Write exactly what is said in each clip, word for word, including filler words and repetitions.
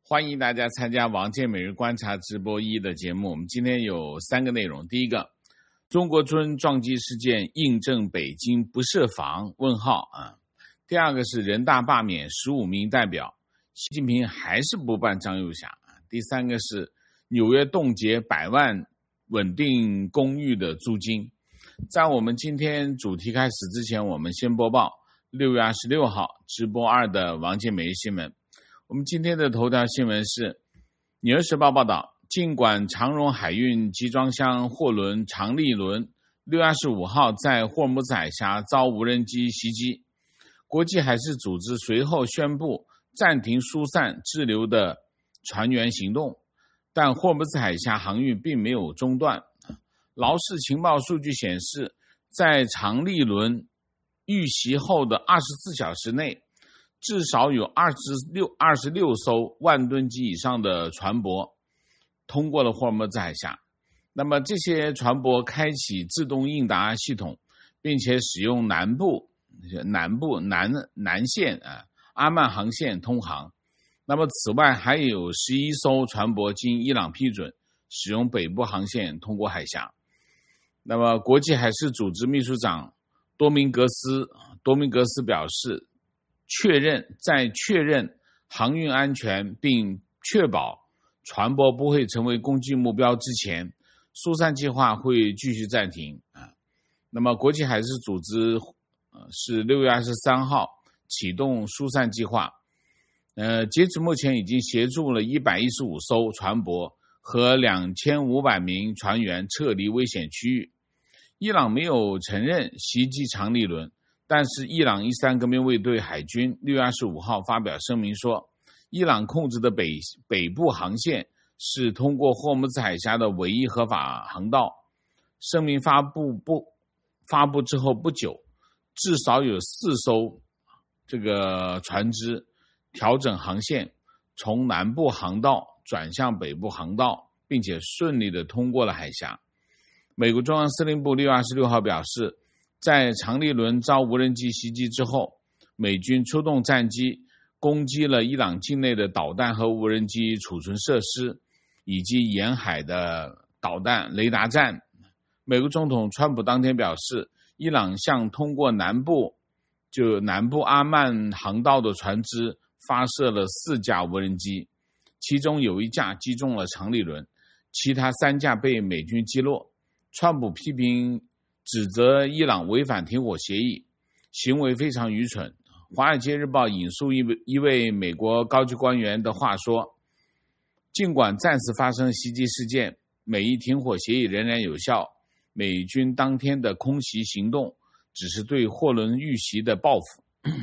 欢迎大家参加王健每日观察直播一的节目。我们今天有三个内容。第一个，中国尊撞击事件印证北京不设防问号啊。第二个是人大罢免十五名代表，习近平还是不办张又侠。第三个是纽约冻结百万稳定公寓的租金。在我们今天主题开始之前，我们先播报六月二十六号直播二的王健每日新闻。我们今天的头条新闻是，《纽约时报》报道，尽管长荣海运集装箱货轮长利轮六月二十五号在霍尔木兹海峡遭无人机袭击，国际海事组织随后宣布暂停疏散滞留的船员行动，但霍尔木兹海峡航运并没有中断。劳氏情报数据显示，在长利轮遇袭后的二十四小时内，至少有二十六、二十六艘万吨级以上的船舶通过了霍尔木兹海峡。那么这些船舶开启自动应答系统，并且使用南部南部南南线啊阿曼航线通航。那么此外还有十一艘船舶经伊朗批准，使用北部航线通过海峡。那么国际海事组织秘书长多明格斯多明格斯表示，确认在确认航运安全并确保船舶不会成为攻击目标之前，疏散计划会继续暂停。那么国际海事组织是六月二十三号启动疏散计划，呃，截止目前已经协助了一百一十五艘船舶和两千五百名船员撤离危险区域。伊朗没有承认袭击长利轮，但是伊朗伊斯兰革命卫队海军六月二十五号发表声明说，伊朗控制的北北部航线是通过霍尔木兹海峡的唯一合法航道。声明发布不发布之后不久，至少有四艘这个船只调整航线，从南部航道转向北部航道，并且顺利地通过了海峡。美国中央司令部六月二十六号表示，在长利轮遭无人机袭击之后，美军出动战机攻击了伊朗境内的导弹和无人机储存设施，以及沿海的导弹雷达站。美国总统川普当天表示，伊朗向通过南部就南部阿曼航道的船只发射了四架无人机，其中有一架击中了长利轮，其他三架被美军击落。川普批评指责伊朗违反停火协议，行为非常愚蠢。华尔街日报引述一位一位美国高级官员的话说，尽管暂时发生袭击事件，美伊停火协议仍然有效，美军当天的空袭行动只是对货轮遇袭的报复。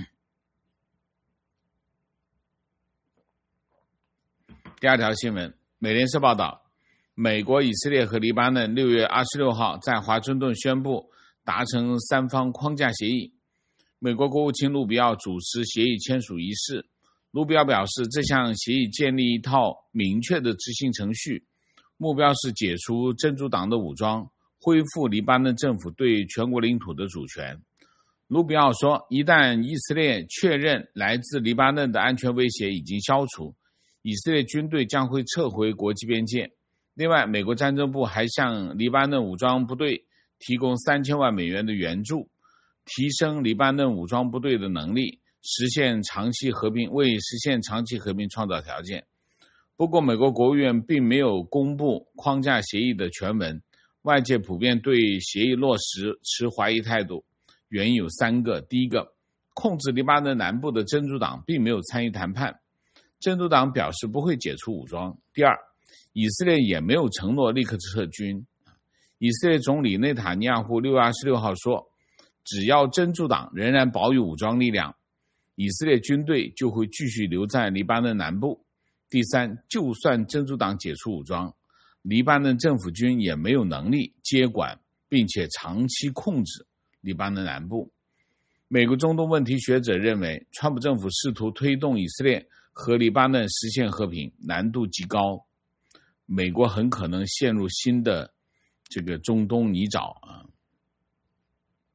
第二条新闻，美联社报道，美国、以色列和黎巴嫩六月二十六号在华盛顿宣布达成三方框架协议。美国国务卿卢比奥主持协议签署仪式。卢比奥表示，这项协议建立一套明确的执行程序，目标是解除真主党的武装，恢复黎巴嫩政府对全国领土的主权。卢比奥说，一旦以色列确认来自黎巴嫩的安全威胁已经消除，以色列军队将会撤回国际边界。另外，美国战争部还向黎巴嫩武装部队提供三千万美元的援助，提升黎巴嫩武装部队的能力，实现长期和平，为实现长期和平创造条件。不过，美国国务院并没有公布框架协议的全文，外界普遍对协议落实持怀疑态度，原因有三个。第一个，控制黎巴嫩南部的真主党并没有参与谈判，真主党表示不会解除武装。第二，以色列也没有承诺立刻撤军。以色列总理内塔尼亚胡六月二十六号说，只要真主党仍然保有武装力量，以色列军队就会继续留在黎巴嫩南部。第三，就算真主党解除武装，黎巴嫩政府军也没有能力接管并且长期控制黎巴嫩南部。美国中东问题学者认为，川普政府试图推动以色列和黎巴嫩实现和平难度极高，美国很可能陷入新的这个中东泥沼啊。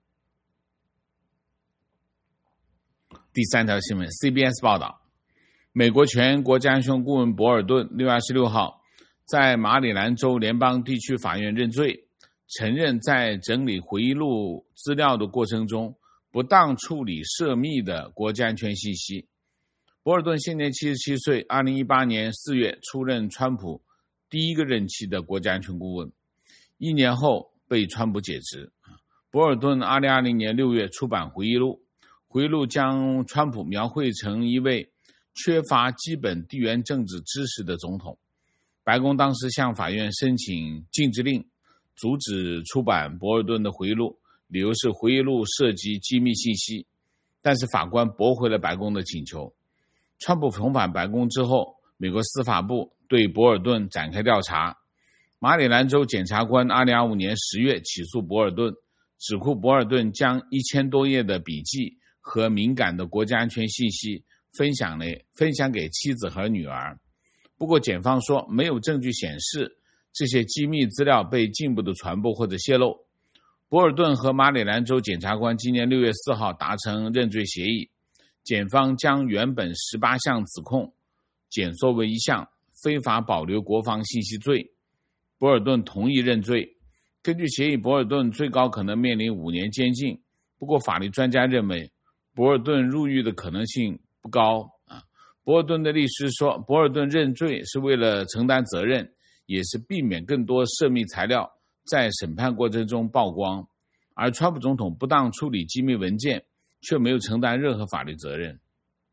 第三条新闻 ，C B S 报道， 美国前国家安全顾问博尔顿六月二十六号在马里兰州联邦地区法院认罪，承认在整理回忆录资料的过程中不当处理涉密的国家安全信息。博尔顿现年七十七岁，二零一八年四月出任川普第一个任期的国家安全顾问，一年后被川普解职。博尔顿二零二零年六月出版回忆录，回忆录将川普描绘成一位缺乏基本地缘政治知识的总统。白宫当时向法院申请禁止令，阻止出版博尔顿的回忆录，理由是回忆录涉及机密信息，但是法官驳回了白宫的请求。川普重返白宫之后，美国司法部对博尔顿展开调查。马里兰州检察官二零二五年十月起诉博尔顿，指控博尔顿将一千多页的笔记和敏感的国家安全信息分享了分享给妻子和女儿。不过检方说没有证据显示这些机密资料被进一步的传播或者泄露。博尔顿和马里兰州检察官今年六月四号达成认罪协议，检方将原本十八项指控减缩为一项非法保留国防信息罪。博尔顿同意认罪。根据协议，博尔顿最高可能面临五年监禁。不过法律专家认为博尔顿入狱的可能性不高。博尔顿的律师说，博尔顿认罪是为了承担责任，也是避免更多涉密材料在审判过程中曝光，而川普总统不当处理机密文件，却没有承担任何法律责任。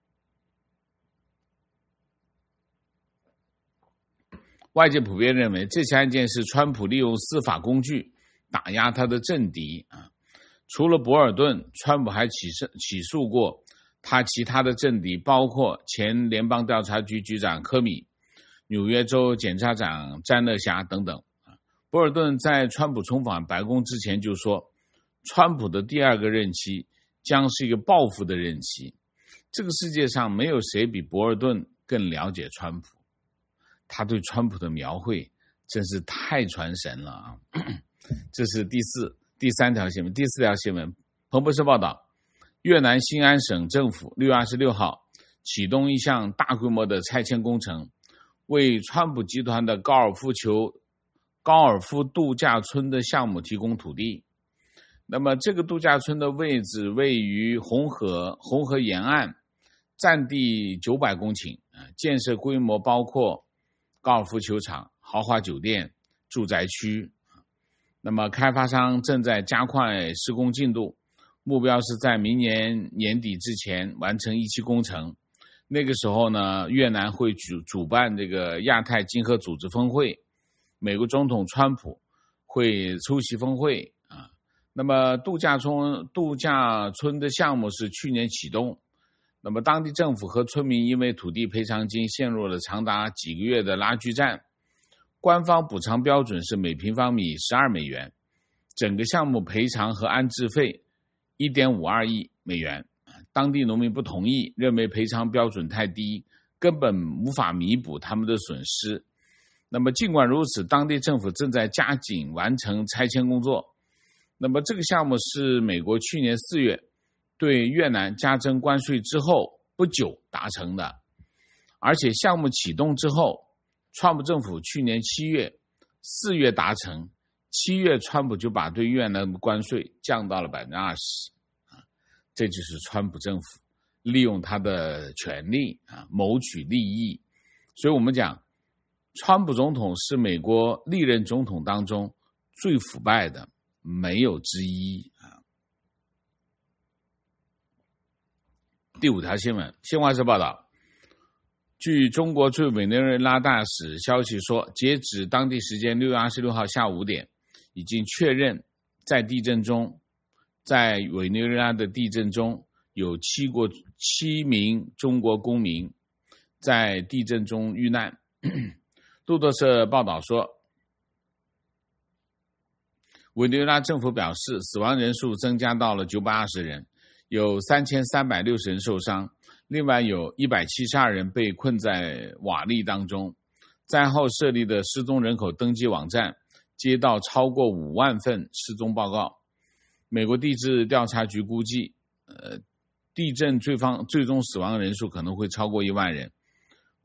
外界普遍认为这起案件是川普利用司法工具打压他的政敌。除了博尔顿，川普还起诉起诉过他其他的政敌，包括前联邦调查局局长科米、纽约州检察长詹勒霞等等。博尔顿在川普重返白宫之前就说，川普的第二个任期将是一个报复的任期。这个世界上没有谁比博尔顿更了解川普，他对川普的描绘真是太传神了啊！这是第四、第三条新闻。第四条新闻，彭博社报道，越南兴安省政府六月二十六号启动一项大规模的拆迁工程，为川普集团的高尔夫球、高尔夫度假村的项目提供土地。那么这个度假村的位置位于红河红河沿岸，占地九百公顷，建设规模包括高尔夫球场、豪华酒店、住宅区。那么开发商正在加快施工进度，目标是在明年年底之前完成一期工程。那个时候呢，越南会主主办这个亚太经合组织峰会，美国总统川普会出席峰会啊。那么度假村度假村的项目是去年启动，那么当地政府和村民因为土地赔偿金陷入了长达几个月的拉锯战。官方补偿标准是每平方米十二美元，整个项目赔偿和安置费 一点五二亿美元。当地农民不同意，认为赔偿标准太低，根本无法弥补他们的损失。那么尽管如此，当地政府正在加紧完成拆迁工作。那么这个项目是美国去年四月对越南加征关税之后不久达成的，而且项目启动之后，川普政府去年七月、四月达成，七月川普就把对越南的关税降到了 百分之二十。 这就是川普政府利用他的权力啊谋取利益。所以我们讲，川普总统是美国历任总统当中最腐败的，没有之一啊。第五条新闻，新华社报道，据中国驻委内瑞拉大使消息说，截止当地时间六月二十六号下午五点，已经确认在地震中，在委内瑞拉的地震中有七国七名中国公民在地震中遇难。路透社报道说，委内瑞拉政府表示，死亡人数增加到了九百二十人，有三千三百六十人受伤，另外有一百七十二人被困在瓦砾当中。灾后设立的失踪人口登记网站接到超过五万份失踪报告。美国地质调查局估计，呃，地震最方最终死亡人数可能会超过一万人。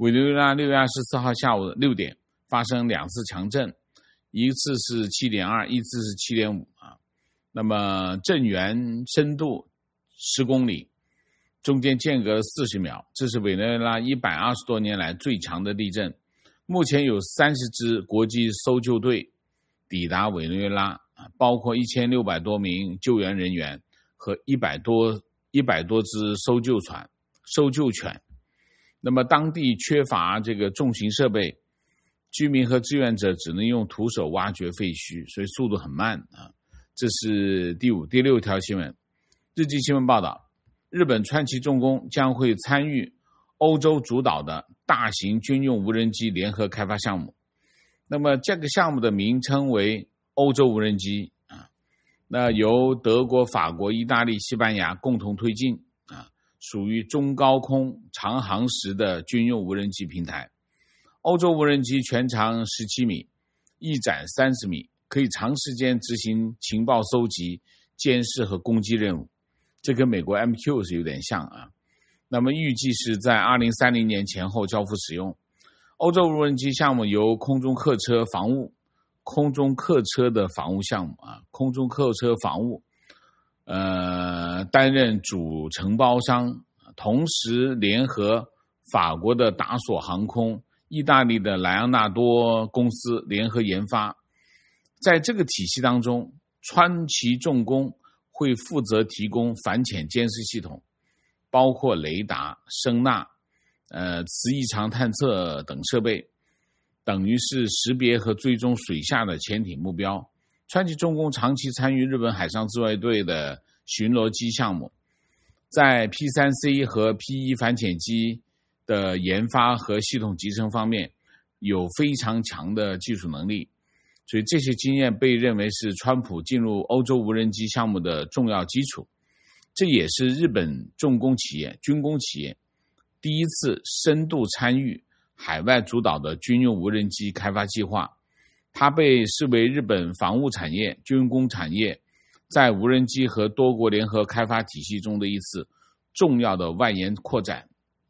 委内瑞拉六月二十四号下午六点发生两次强震，一次是 七点二， 一次是 七点五 啊。那么震源深度十公里，中间间隔四十秒，这是委内瑞拉一百二十多年来最强的地震。目前有三十支国际搜救队抵达委内瑞拉，包括一千六百多名救援人员和一百多一百多只搜救船、搜救犬。那么当地缺乏这个重型设备，居民和志愿者只能用徒手挖掘废墟，所以速度很慢啊。这是第五、第六条新闻。日经新闻报道，日本川崎重工将会参与欧洲主导的大型军用无人机联合开发项目。那么这个项目的名称为欧洲无人机啊，那由德国、法国、意大利、西班牙共同推进啊，属于中高空长航时的军用无人机平台。欧洲无人机全长十七米，翼展三十米，可以长时间执行情报搜集、监视和攻击任务。这跟美国 M Q 是有点像啊。那么预计是在二零三零年前后交付使用。欧洲无人机项目由空中客车防务、空中客车的防务项目啊，空中客车防务，呃，担任主承包商，同时联合法国的达索航空、意大利的莱昂纳多公司联合研发。在这个体系当中，川崎重工会负责提供反潜监视系统，包括雷达、声呐、呃磁异常探测等设备，等于是识别和追踪水下的潜艇目标。川崎重工长期参与日本海上自卫队的巡逻机项目，在 P 三 C 和 P 一 反潜机的研发和系统集成方面有非常强的技术能力，所以这些经验被认为是川普进入欧洲无人机项目的重要基础。这也是日本重工企业、军工企业第一次深度参与海外主导的军用无人机开发计划。它被视为日本防务产业、军工产业在无人机和多国联合开发体系中的一次重要的外延扩展。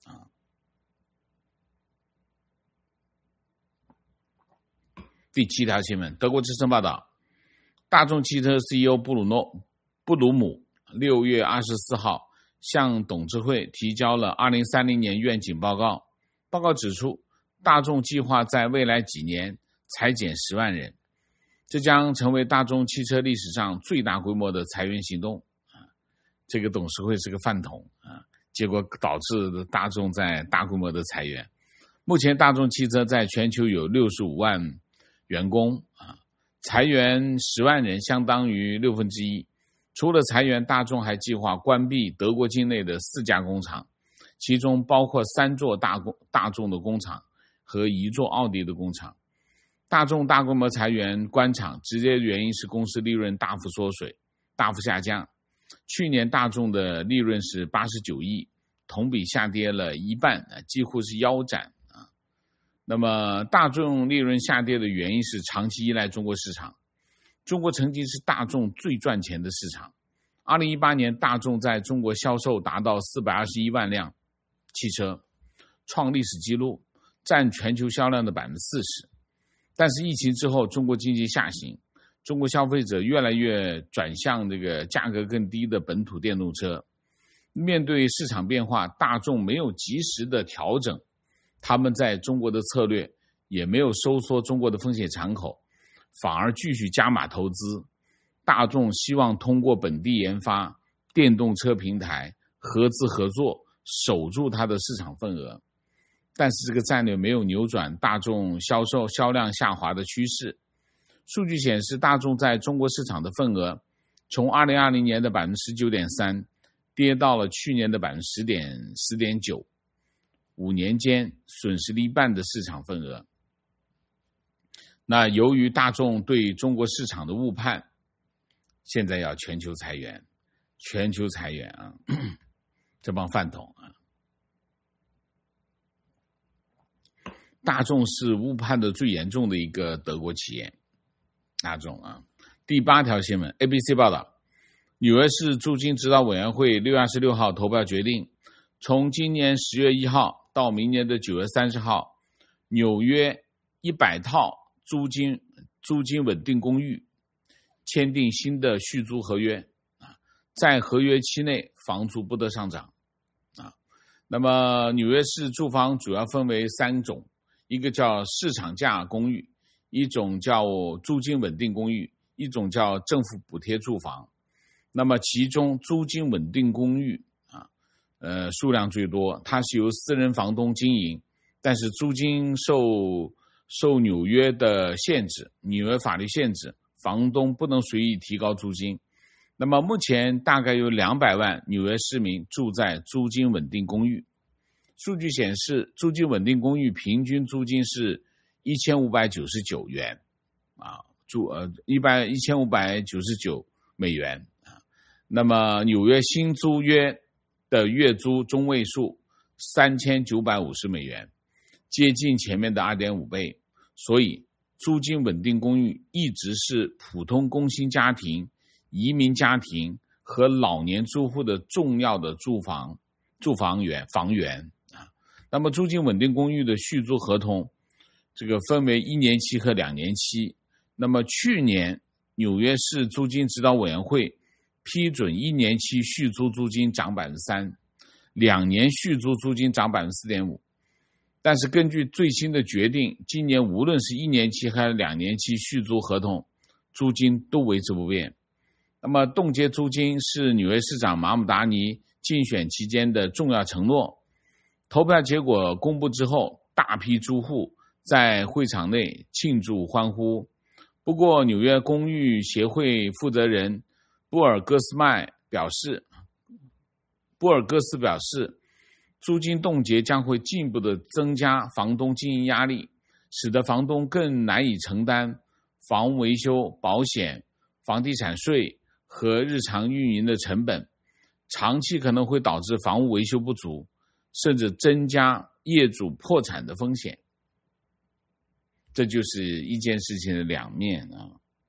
第七条新闻，德国之声报道，大众汽车 C E O 布鲁诺布鲁姆六月二十四号向董事会提交了二零三零年愿景报告。报告指出，大众计划在未来几年裁减十万人，这将成为大众汽车历史上最大规模的裁员行动。这个董事会是个饭桶啊，结果导致大众在大规模的裁员。目前大众汽车在全球有六十五万员工啊，裁员十万人，相当于六分之一。除了裁员，大众还计划关闭德国境内的四家工厂，其中包括三座大工大众的工厂和一座奥迪的工厂。大众大规模裁员关厂，直接原因是公司利润大幅缩水、大幅下降。去年大众的利润是八十九亿，同比下跌了一半，几乎是腰斩。那么大众利润下跌的原因是长期依赖中国市场，中国曾经是大众最赚钱的市场。二零一八年大众在中国销售达到四百二十一万辆汽车，创历史纪录，占全球销量的 百分之四十。 但是疫情之后，中国经济下行，中国消费者越来越转向这个价格更低的本土电动车。面对市场变化，大众没有及时的调整他们在中国的策略，也没有收缩中国的风险敞口，反而继续加码投资。大众希望通过本地研发、电动车平台、合资合作，守住它的市场份额。但是这个战略没有扭转大众销售销量下滑的趋势。数据显示，大众在中国市场的份额从二零二零年的 百分之十九点三 跌到了去年的 百分之十点九，五年间损失了一半的市场份额。那由于大众对中国市场的误判，现在要全球裁员，全球裁员啊，这帮饭桶啊！大众是误判的最严重的一个德国企业，大众啊。第八条新闻 ，A B C 报道，纽约市租金指导委员会六月二十六号投票决定，从今年十月一号到明年的九月三十号，纽约一百套租金租金稳定公寓签订新的续租合约，在合约期内房租不得上涨。那么纽约市住房主要分为三种，一个叫市场价公寓，一种叫租金稳定公寓，一种叫政府补贴住房。那么其中租金稳定公寓啊，呃数量最多，它是由私人房东经营，但是租金受受纽约的限制，纽约法律限制，房东不能随意提高租金。那么目前大概有两百万纽约市民住在租金稳定公寓。数据显示，租金稳定公寓平均租金是一千五百九十九元啊，住呃一千五百九十九美元啊。那么纽约新租约的月租中位数三千九百五十美元，接近前面的 二点五倍。所以租金稳定公寓一直是普通工薪家庭、移民家庭和老年住户的重要的住房住房源房源啊。那么租金稳定公寓的续租合同，这个分为一年期和两年期。那么去年纽约市租金指导委员会批准一年期续租租金涨 百分之三， 两年续租租金涨 百分之四点五。但是根据最新的决定，今年无论是一年期还是两年期续租合同，租金都维持不变。那么冻结租金是纽约市长马姆达尼竞选期间的重要承诺。投票结果公布之后，大批住户在会场内庆祝欢呼。不过纽约公寓协会负责人布尔戈斯麦表示，布尔戈斯表示，租金冻结将会进一步的增加房东经营压力，使得房东更难以承担房屋维修、保险、房地产税和日常运营的成本，长期可能会导致房屋维修不足，甚至增加业主破产的风险。这就是一件事情的两面啊。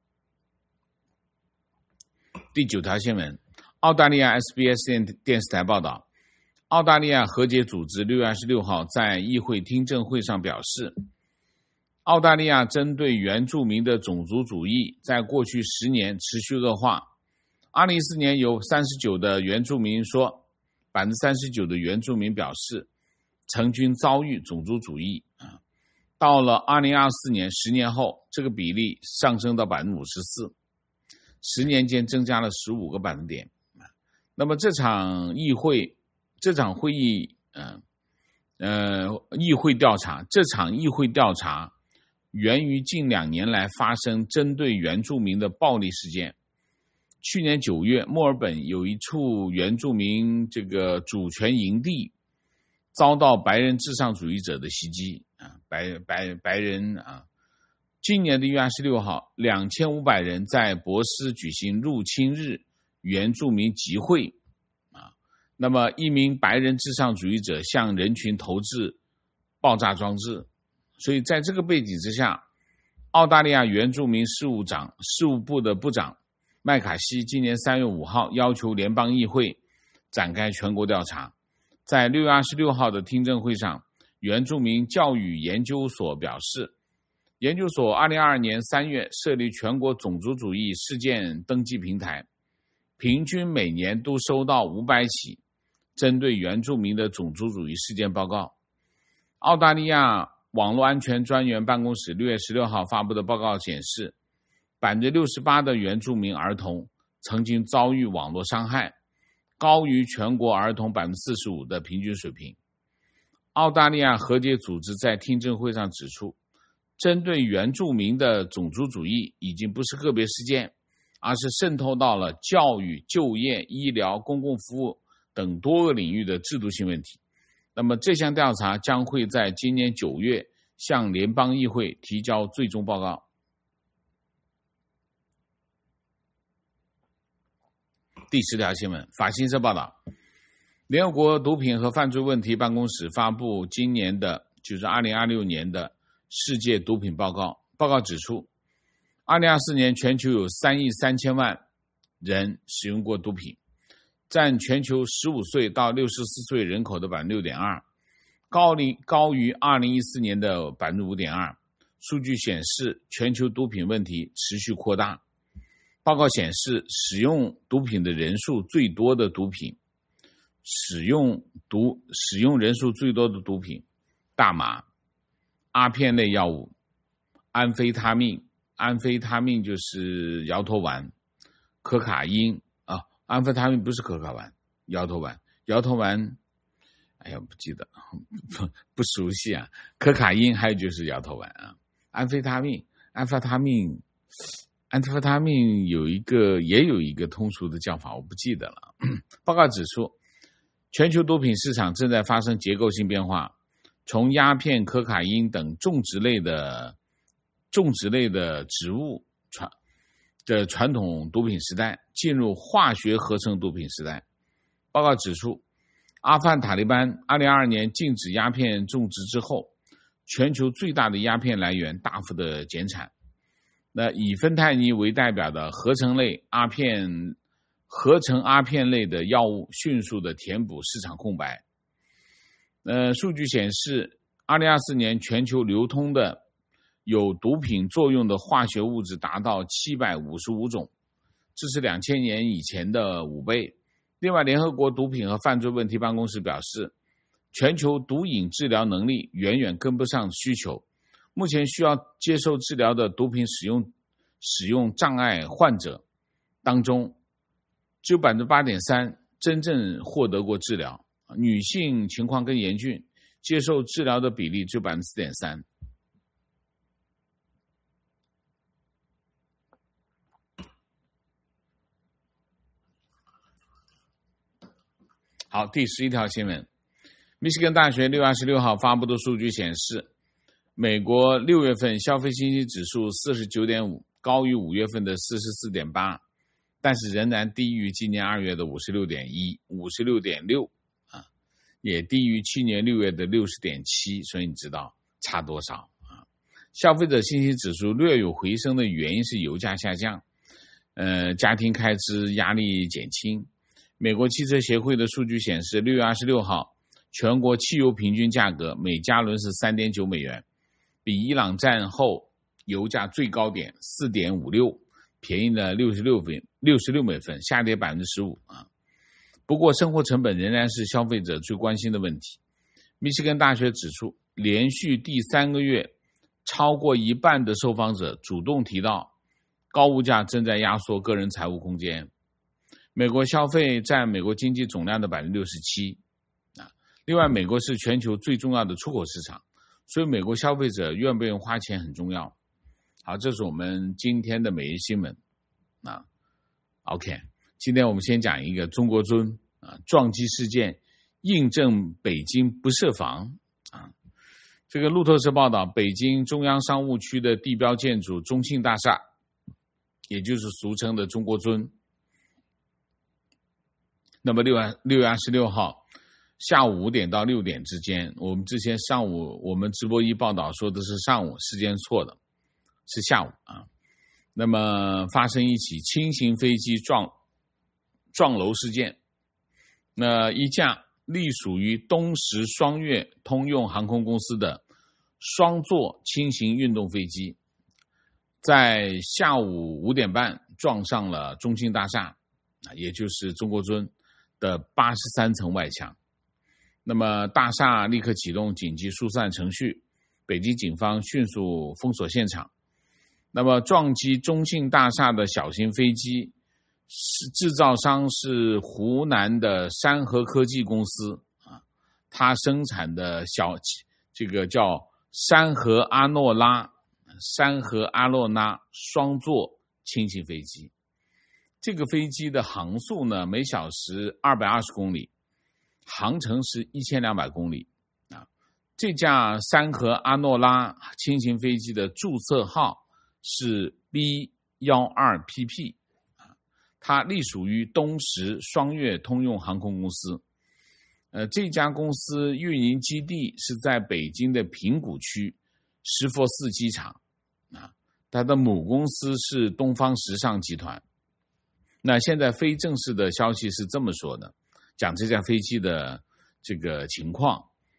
第九条新闻，澳大利亚 S B S 电电视台报道，澳大利亚和解组织六月二十六号在议会听证会上表示，澳大利亚针对原住民的种族主义在过去十年持续恶化。二零一四年有三十九的原住民说， 百分之三十九 的原住民表示曾经遭遇种族主义。到了二零二四年，十年后，这个比例上升到 百分之五十四， 十年间增加了十五个百分点。那么这场议会这场会议呃呃议会调查这场议会调查源于近两年来发生针对原住民的暴力事件。去年九月，墨尔本有一处原住民这个主权营地遭到白人至上主义者的袭击啊，白白白人啊。今年的一月二十六号，两千五百人在博斯举行入侵日原住民集会啊。那么一名白人至上主义者向人群投掷爆炸装置。所以在这个背景之下，澳大利亚原住民事务长事务部的部长麦卡锡今年三月五号要求联邦议会展开全国调查。在六月二十六号的听证会上，原住民教育研究所表示，研究所二零二二年三月设立全国种族主义事件登记平台，平均每年都收到五百起针对原住民的种族主义事件报告。澳大利亚网络安全专员办公室六月十六号发布的报告显示， 百分之六十八 的原住民儿童曾经遭遇网络伤害，高于全国儿童 百分之四十五 的平均水平。澳大利亚和解组织在听证会上指出，针对原住民的种族主义已经不是个别事件，而是渗透到了教育、就业、医疗、公共服务等多个领域的制度性问题。那么这项调查将会在今年九月向联邦议会提交最终报告。第十条新闻，法新社报道，联合国毒品和犯罪问题办公室发布今年的就是二零二六年的世界毒品报告。报告指出，二零二四年全球有三亿三千万人使用过毒品，占全球十五岁到六十四岁人口的 百分之六点二， 高于高于二零一四年的 百分之五点二。 数据显示，全球毒品问题持续扩大。报告显示，使用毒品的人数最多的毒品，使用毒使用人数最多的毒品，大麻、阿片类药物、安非他命，安非他命就是摇头丸，可卡因啊，安非他命不是可卡丸，摇头丸，摇头丸，哎呀，不记得，不不熟悉啊，可卡因，还有就是摇头丸啊。安非他命，安非他命，安非他命有一个也有一个通俗的叫法，我不记得了。报告指出，全球毒品市场正在发生结构性变化，从鸦片、可卡因等种植类的种植类的植物传的传统毒品时代，进入化学合成毒品时代。报告指出，阿富汗塔利班二零二二年禁止鸦片种植之后，全球最大的鸦片来源大幅的减产。那以芬太尼为代表的合成类阿片合成阿片类的药物迅速的填补市场空白。呃，数据显示，二零二四年全球流通的有毒品作用的化学物质达到七百五十五种，这是两千年以前的五倍。另外，联合国毒品和犯罪问题办公室表示，全球毒瘾治疗能力远远跟不上需求。目前需要接受治疗的毒品使用使用障碍患者当中，只有 百分之八点三 真正获得过治疗，女性情况更严峻，接受治疗的比例只有 百分之四点三。好，第十一条新闻，密歇根大学六月二十六号发布的数据显示，美国六月份消费信心指数 四十九点五， 高于五月份的 四十四点八， 但是仍然低于今年二月的 五十六点一， 五十六点六、啊、也低于去年六月的 六十点七， 所以你知道差多少啊？消费者信心指数略有回升的原因是油价下降，呃，家庭开支压力减轻。美国汽车协会的数据显示，六月二十六号全国汽油平均价格每加仑是 三点九美元，比伊朗战后油价最高点 四点五六 便宜了六十六分六十六美分，下跌 百分之十五 啊。不过生活成本仍然是消费者最关心的问题。密歇根大学指出，连续第三个月超过一半的受访者主动提到高物价正在压缩个人财务空间。美国消费占美国经济总量的 百分之六十七 啊。另外，美国是全球最重要的出口市场，所以美国消费者愿不愿意花钱很重要。好，这是我们今天的每日新闻啊。OK， 今天我们先讲一个中国尊啊撞击事件，印证北京不设防啊。这个路透社报道，北京中央商务区的地标建筑中信大厦，也就是俗称的中国尊。那么六月六月二十六号下午五点到六点之间，我们之前上午我们直播一报道说的是上午，时间错的，是下午啊。那么发生一起轻型飞机撞撞楼事件，那一架隶属于东石双月通用航空公司的双座轻型运动飞机，在下午五点半撞上了中信大厦，也就是中国尊的八十三层外墙。那么大厦立刻启动紧急疏散程序，北京警方迅速封锁现场。那么撞击中信大厦的小型飞机是制造商是湖南的山河科技公司啊，它生产的小这个叫山河阿诺拉山河阿诺拉双座轻型飞机。这个飞机的航速呢，每小时二百二十公里，航程是一千两百公里啊。这架山河阿诺拉轻型飞机的注册号是 B 一二 P P 啊，它隶属于东石双月通用航空公司。呃，这家公司运营基地是在北京的平谷区石佛寺机场啊，它的母公司是东方时尚集团。那现在非正式的消息是这么说的，讲这架飞机的这个情况。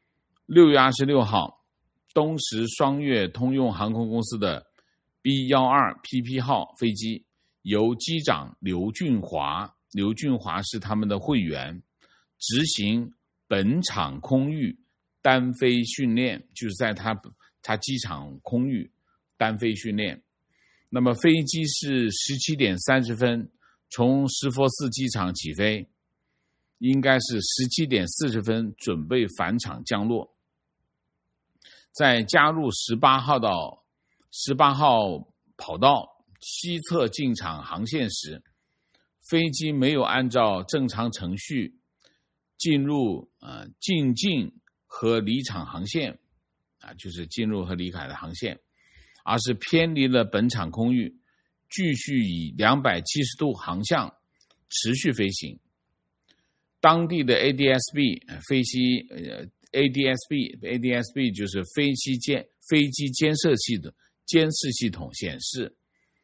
六月二十六号，东石双月通用航空公司的 B 一二 P P 号飞机由机长刘俊华，刘俊华是他们的会员，执行本场空域单飞训练，就是在他他机场空域单飞训练。那么飞机是十七点三十分从石佛寺机场起飞，应该是十七点四十分准备返场降落。在加入十八号到十八号跑道西侧进场航线时，飞机没有按照正常程序进入呃进境和离场航线啊，就是进入和离开的航线，而是偏离了本场空域，继续以两百七十度航向持续飞行。当地的 A D S B 飞机呃 A D S B A D S B 就是飞机监飞机监视系的监视系统显示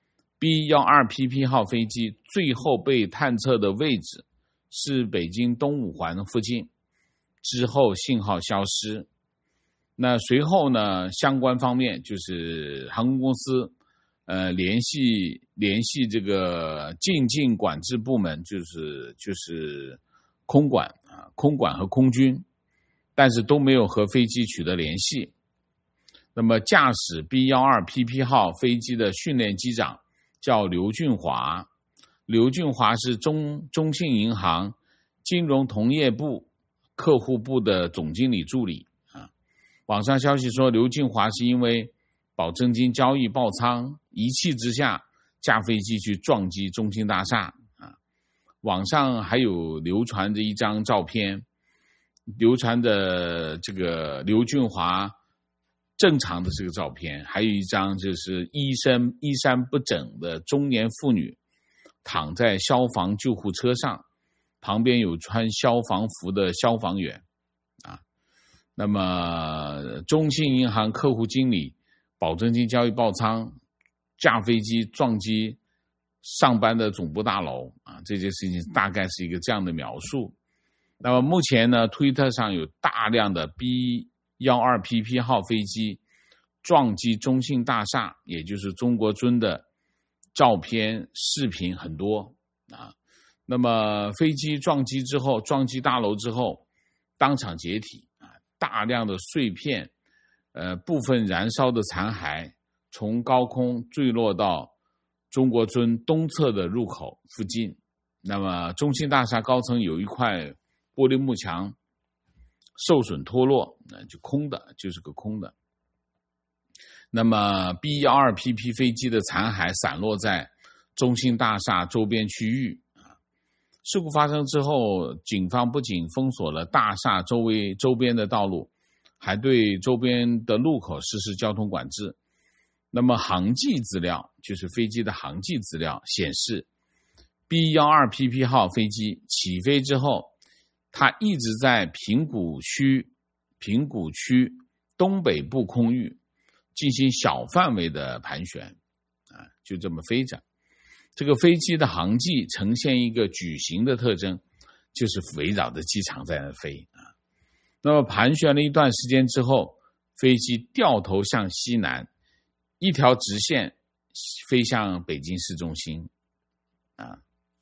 B 一二 P P 号飞机最后被探测的位置是北京东五环附近，之后信号消失。那随后呢，相关方面就是航空公司呃联系联系这个进境管制部门，就是就是空管啊空管和空军，但是都没有和飞机取得联系。那么驾驶 B 一二 P P 号飞机的训练机长叫刘俊华，刘俊华是中中信银行金融同业部客户部的总经理助理啊。网上消息说，刘俊华是因为保证金交易爆仓，一气之下驾飞机去撞击中信大厦啊。网上还有流传着一张照片，流传的这个刘俊华正常的这个照片，还有一张就是衣衫衣衫不整的中年妇女躺在消防救护车上，旁边有穿消防服的消防员啊。那么中信银行客户经理保证金交易爆仓，驾飞机撞击上班的总部大楼啊，这件事情大概是一个这样的描述。那么目前呢，推特上有大量的 B 一二 P P 号飞机撞击中信大厦，也就是中国尊的照片视频很多啊。那么飞机撞击之后，撞击大楼之后当场解体啊，大量的碎片呃部分燃烧的残骸从高空坠落到中国尊东侧的入口附近。那么中信大厦高层有一块玻璃幕墙受损脱落，那就空的，就是个空的。那么 B 一二 P P 飞机的残骸散落在中信大厦周边区域。事故发生之后，警方不仅封锁了大厦周围周边的道路，还对周边的路口实施交通管制。那么航迹资料，就是飞机的航迹资料显示 B 一二 P P 号飞机起飞之后，它一直在平谷区平谷区东北部空域进行小范围的盘旋啊，就这么飞着。这个飞机的航迹呈现一个矩形的特征，就是围绕着机场在那飞啊。那么盘旋了一段时间之后，飞机掉头向西南，一条直线飞向北京市中心啊。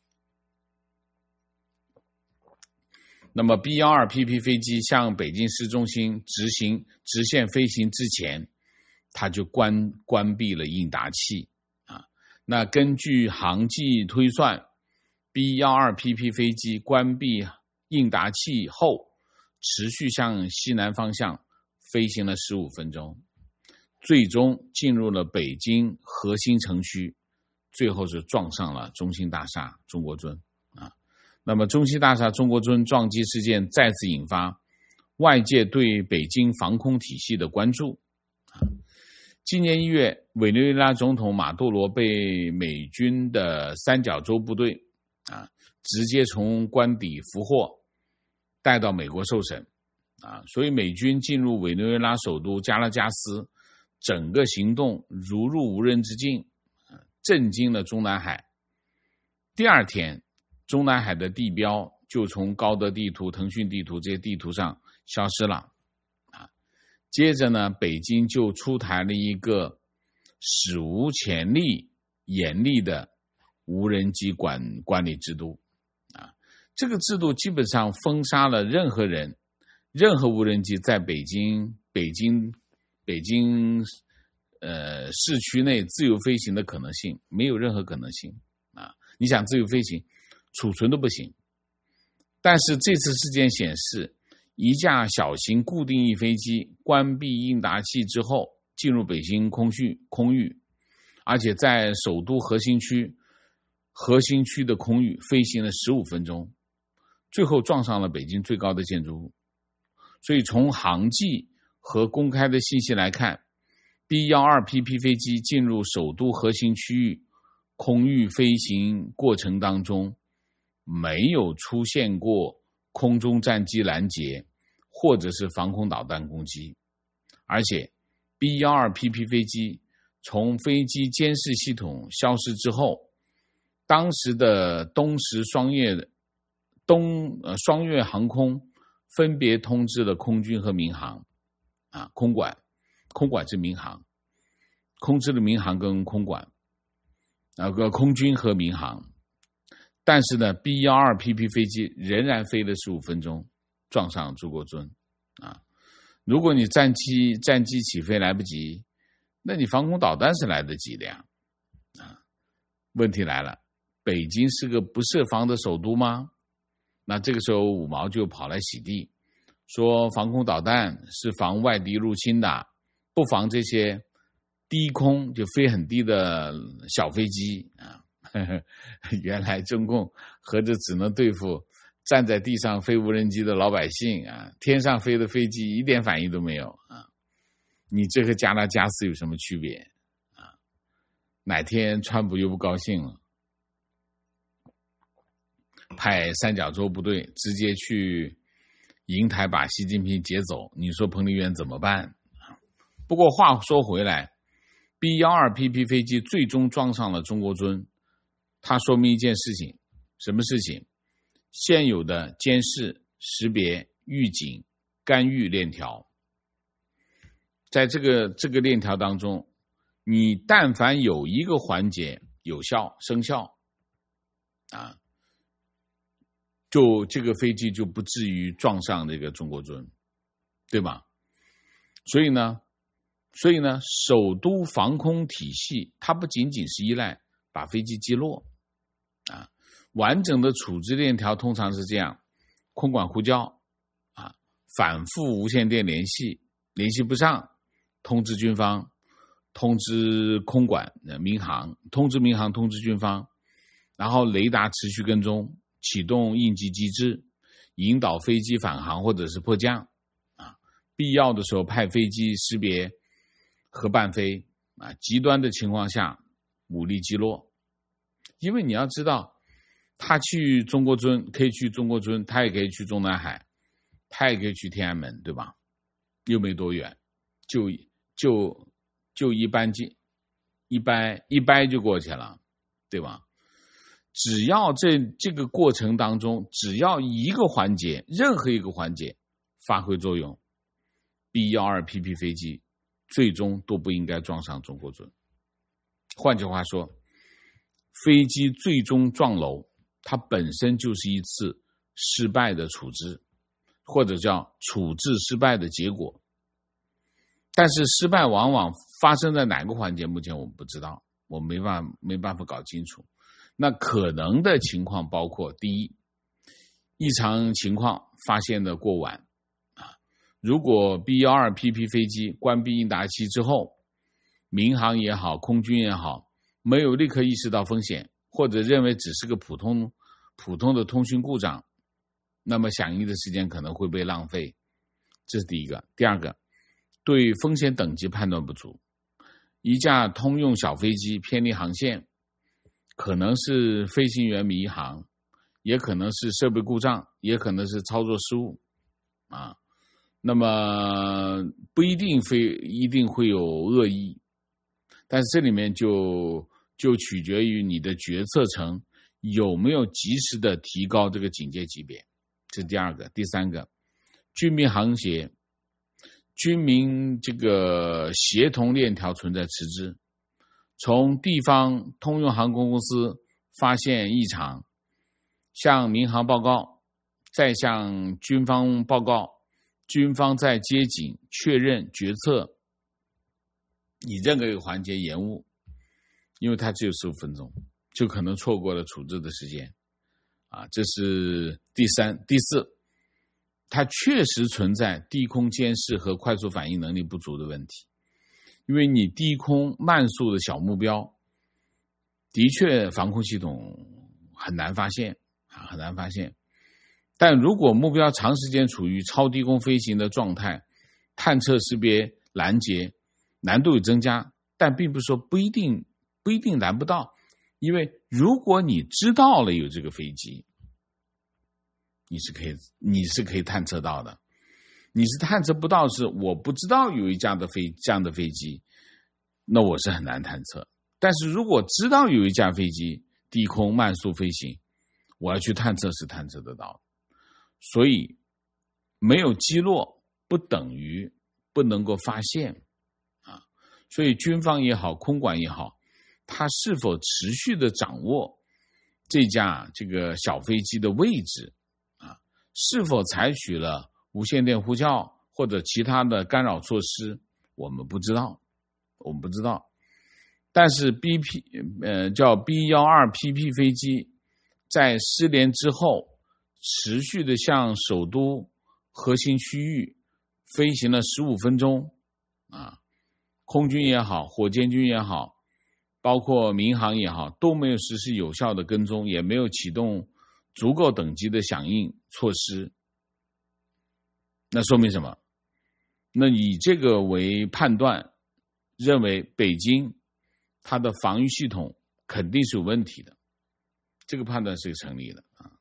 那么 B 一二 P P 飞机向北京市中心执行直线飞行之前，它就关关闭了应答器啊。那根据航迹推算 ，B 一二 P P 飞机关闭应答器后，持续向西南方向飞行了十五分钟，最终进入了北京核心城区，最后是撞上了中信大厦中国尊啊。那么中信大厦中国尊撞击事件再次引发外界对北京防空体系的关注啊。今年一月，委内瑞拉总统马杜罗被美军的三角洲部队啊直接从官邸俘获，带到美国受审啊。所以美军进入委内瑞拉首都加拉加斯，整个行动如入无人之境，震惊了中南海。第二天，中南海的地标就从高德地图、腾讯地图这些地图上消失了啊。 接着呢，北京就出台了一个史无前例严厉的无人机管管理制度啊，这个制度基本上封杀了任何人、任何无人机在北京、北京、北京呃市区内自由飞行的可能性，没有任何可能性啊！你想自由飞行，储存都不行。但是这次事件显示，一架小型固定翼飞机关闭应答器之后，进入北京空域空域，而且在首都核心区核心区的空域飞行了十五分钟，最后撞上了北京最高的建筑物。所以从航迹和公开的信息来看， B 十二 P P 飞机进入首都核心区域空域飞行过程当中，没有出现过空中战机拦截或者是防空导弹攻击，而且 B 十二 P P 飞机从飞机监视系统消失之后，当时的东石双月东呃双月航空分别通知了空军和民航啊，空管空管是民航，通知了民航跟空管那个空军和民航。但是呢 B 十二 P P 飞机仍然飞了十五分钟，撞上朱国尊啊！如果你战机战机起飞来不及，那你防空导弹是来得及的呀啊！问题来了，北京是个不设防的首都吗？那这个时候五毛就跑来洗地，说防空导弹是防外敌入侵的，不防这些低空就飞很低的小飞机啊。原来中共合着只能对付站在地上飞无人机的老百姓啊，天上飞的飞机一点反应都没有啊！你这和加拉加斯有什么区别啊？哪天川普又不高兴了，派三角洲部队直接去瀛台把习近平劫走，你说彭丽媛怎么办？不过话说回来， B 十二 P P 飞机最终撞上了中国尊，它说明一件事情，什么事情？现有的监视、识别、预警、干预链条，在这个这个链条当中，你但凡有一个环节有效生效啊，就这个飞机就不至于撞上这个中国尊，对吧？所以呢，所以呢，首都防空体系它不仅仅是依赖把飞机击落啊，完整的处置链条通常是这样：空管呼叫啊，反复无线电联系，联系不上，通知军方，通知空管民航，通知民航，通知军方，然后雷达持续跟踪，启动应急机制，引导飞机返航或者是迫降啊，必要的时候派飞机识别和伴飞啊，极端的情况下武力击落。因为你要知道，他去中国尊可以去中国尊，他也可以去中南海，他也可以去天安门，对吧？又没多远，就就就一般进一掰一掰就过去了，对吧？只要这这个过程当中，只要一个环节，任何一个环节发挥作用， B 十二 P P 飞机最终都不应该撞上中国尊。换句话说，飞机最终撞楼，它本身就是一次失败的处置，或者叫处置失败的结果。但是失败往往发生在哪个环节，目前我们不知道，我没办法没办法搞清楚。那可能的情况包括：第一，异常情况发现的过晚啊，如果 B 十二 P P 飞机关闭应答器之后，民航也好，空军也好，没有立刻意识到风险，或者认为只是个普通普通的通讯故障，那么响应的时间可能会被浪费，这是第一个。第二个，对风险等级判断不足，一架通用小飞机偏离航线，可能是飞行员迷航，也可能是设备故障，也可能是操作失误啊。那么不一定非一定会有恶意，但是这里面就就取决于你的决策层有没有及时的提高这个警戒级别，这是第二个。第三个，军民航协军民这个协同链条存在迟滞，从地方通用航空公司发现异常，向民航报告，再向军方报告，军方再接警确认决策，你任何一个环节延误，因为它只有十五分钟，就可能错过了处置的时间啊，这是第三。第四，它确实存在低空监视和快速反应能力不足的问题，因为你低空慢速的小目标，的确防空系统很难发现啊，很难发现。但如果目标长时间处于超低空飞行的状态，探测识别拦截难度有增加，但并不是说不一定不一定拦不到，因为如果你知道了有这个飞机，你是可以你是可以探测到的。你是探测不到是我不知道有一架的飞这样的飞机，那我是很难探测。但是如果知道有一架飞机低空慢速飞行，我要去探测是探测得到的。所以没有击落不等于不能够发现啊，所以军方也好，空管也好，它是否持续的掌握这架这个小飞机的位置啊，是否采取了无线电呼叫或者其他的干扰措施，我们不知道，我们不知道。但是 B P 呃叫 B 一二 P P 飞机在失联之后，持续的向首都核心区域飞行了十五分钟啊，空军也好，火箭军也好，包括民航也好，都没有实施有效的跟踪，也没有启动足够等级的响应措施。那说明什么？那以这个为判断，认为北京它的防御系统肯定是有问题的，这个判断是成立的啊。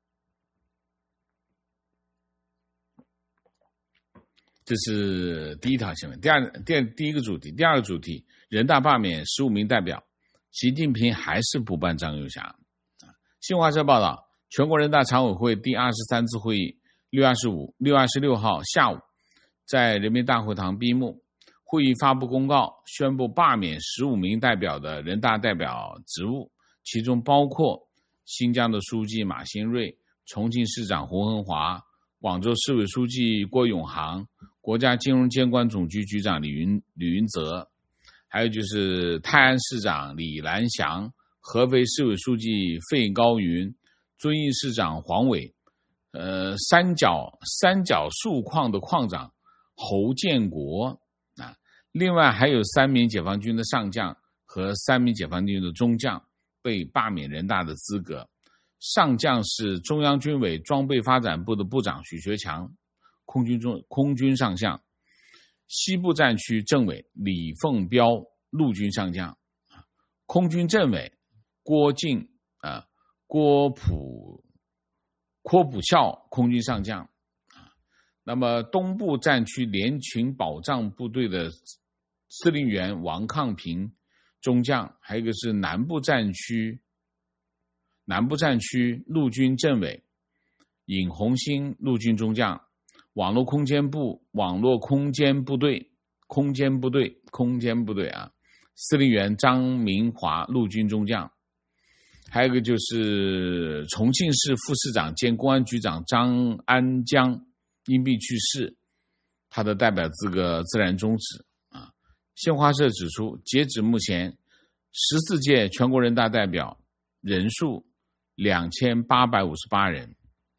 这是第一条新闻。第二，第二第一个主题，第二个主题，人大罢免十五名代表，习近平还是不办张又侠。新华社报道，全国人大常委会第二十三次会议六月二十五、六月二十六号下午在人民大会堂闭幕。会议发布公告，宣布罢免十五名代表的人大代表职务，其中包括新疆的书记马兴瑞、重庆市长胡恒华、广州市委书记郭永航、国家金融监管总局局长李云李云泽，还有就是泰安市长李兰祥、合肥市委书记费高云、遵义市长黄伟，呃，三角三角树矿的矿长侯建国啊，另外还有三名解放军的上将和三名解放军的中将被罢免人大的资格。上将是中央军委装备发展部的部长许学强，空军中空军上将；西部战区政委李凤彪，陆军上将；空军政委郭靖啊，郭普郭普孝，空军上将。那么东部战区联勤保障部队的司令员王抗平，中将；还有一个是南部战区。南部战区陆军政委尹红星，陆军中将；网络空间部网络空间部队空间部队空间部队啊，司令员张明华，陆军中将；还有一个就是重庆市副市长兼公安局长张安江，因病去世，他的代表资格自然终止啊。新华社指出，截止目前，十四届全国人大代表人数两千八百五十八人，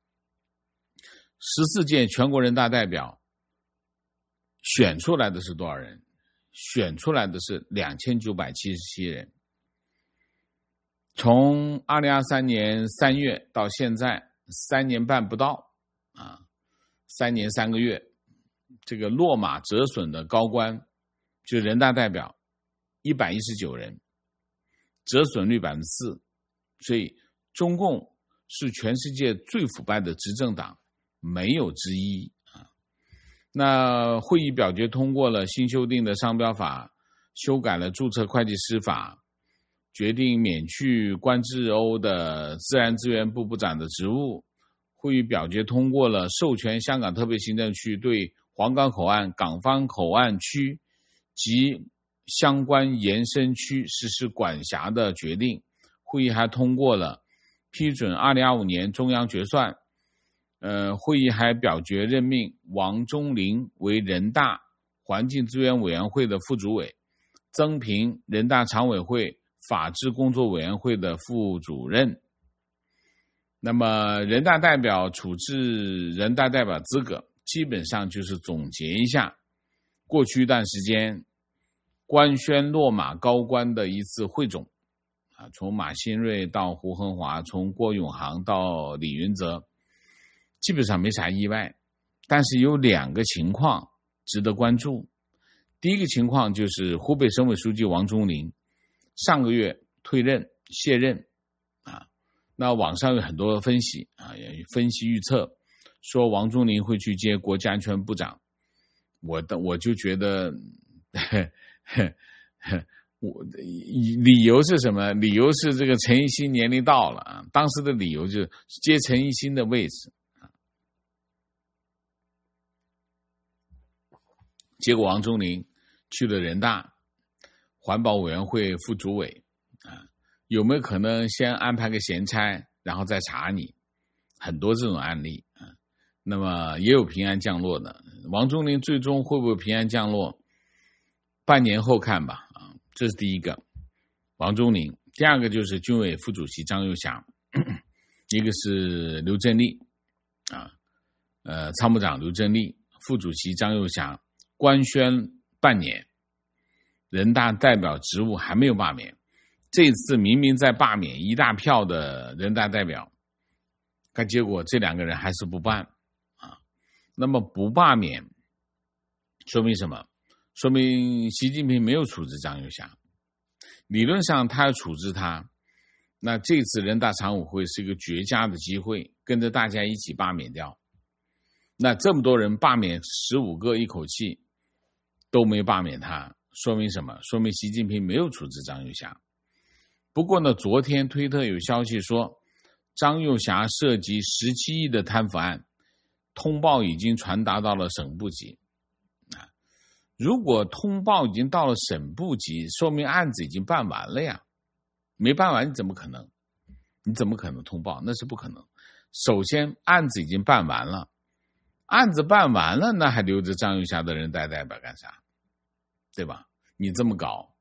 十四届全国人大代表选出来的是多少人？选出来的是两千九百七十七人。从二零二三年三月到现在三年半不到啊，三年三个月，这个落马折损的高官就是人大代表一百一十九人，折损率 百分之四， 所以中共是全世界最腐败的执政党，没有之一啊。那会议表决通过了新修订的商标法，修改了注册会计师法，决定免去关志欧的自然资源部部长的职务。会议表决通过了授权香港特别行政区对黄冈口岸、港方口岸区及相关延伸区实施管辖的决定。会议还通过了批准二零二五年中央决算。呃，会议还表决任命王忠林为人大环境资源委员会的副主委，曾平人大常委会法制工作委员会的副主任。那么人大代表处置人大代表资格，基本上就是总结一下过去一段时间官宣落马高官的一次汇总啊，从马新瑞到胡恒华，从郭永航到李云泽，基本上没啥意外。但是有两个情况值得关注。第一个情况就是湖北省委书记王忠林上个月退任卸任啊，那网上有很多分析啊，也分析预测说王忠林会去接国家安全部长。我的我就觉得呵呵呵我理由是什么？理由是这个陈一新年龄到了啊，当时的理由就是接陈一新的位置。结果王忠林去了人大环保委员会副主委啊，有没有可能先安排个闲差，然后再查你？很多这种案例啊。那么也有平安降落的，王忠林最终会不会平安降落？半年后看吧啊，这是第一个，王忠林。第二个就是军委副主席张又侠，一个是刘振立啊，呃，参谋长刘振立，副主席张又侠。官宣半年，人大代表职务还没有罢免，这次明明在罢免一大票的人大代表，但结果这两个人还是不办啊。那么不罢免说明什么？说明习近平没有处置张又侠，理论上他要处置他，那这次人大常委会是一个绝佳的机会，跟着大家一起罢免掉。那这么多人罢免十五个一口气都没罢免他，说明什么？说明习近平没有处置张又侠。不过呢，昨天推特有消息说，张又侠涉及十七亿的贪腐案，通报已经传达到了省部级。啊，如果通报已经到了省部级，说明案子已经办完了呀。没办完，你怎么可能？你怎么可能通报？那是不可能。首先，案子已经办完了。案子办完了，那还留着张又侠的人大代表干啥？对吧？你这么搞，